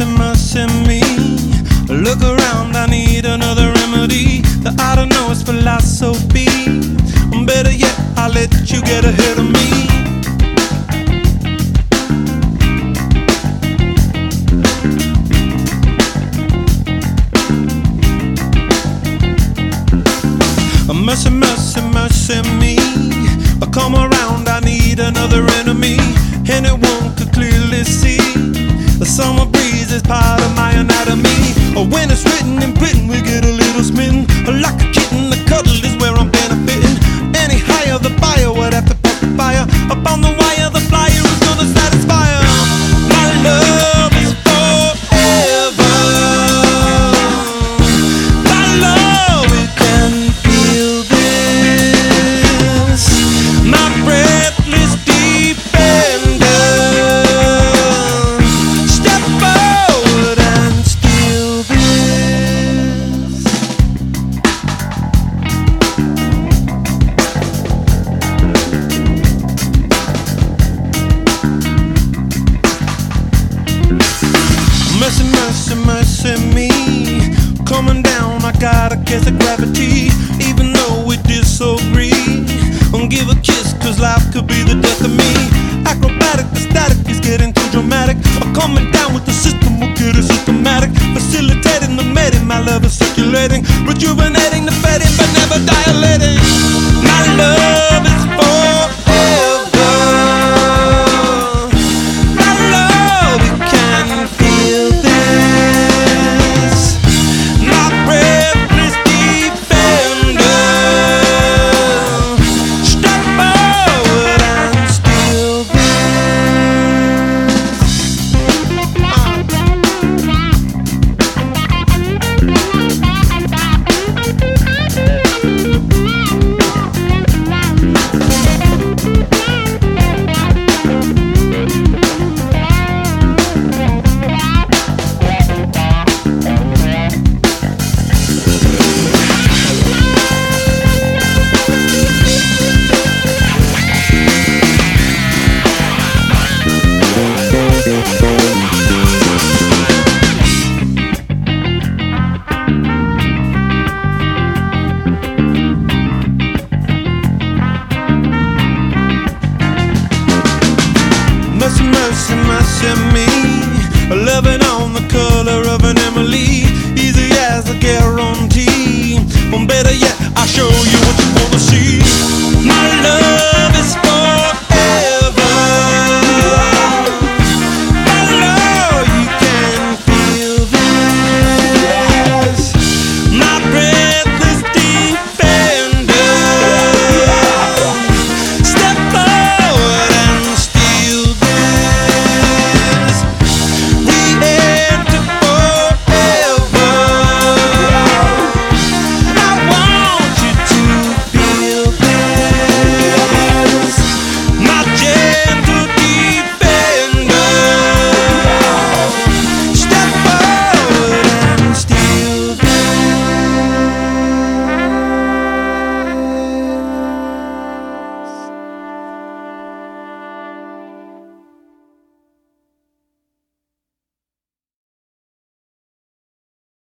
mercy, mercy me. Look around, I need another remedy. The I don't know is philosophy. Better yet, I'll let you get ahead of me. Mercy, mercy, mercy me. Come around, I need another enemy. Anyone could clearly see the summer breeze is part of my anatomy. When it's written in Britain, we get a little smitten. Like a kitten, the cuddle is where I'm benefiting. Any higher, the buyer would have to put the fire. Up on the wire, the flyer is gonna satisfy her. My love is forever. My love, it can feel this. My breathless defender. Step forward and steal this. Mercy, mercy, mercy me. Coming down, I got a case of gravity. Even though we disagree, give a kiss, cause life could be the death of me. Acrobatic, the static is getting too dramatic. Coming down with the system, we'll get it systematic. Facilitating the mating, my love is circulating. Rejuvenating the fading, but never dilating.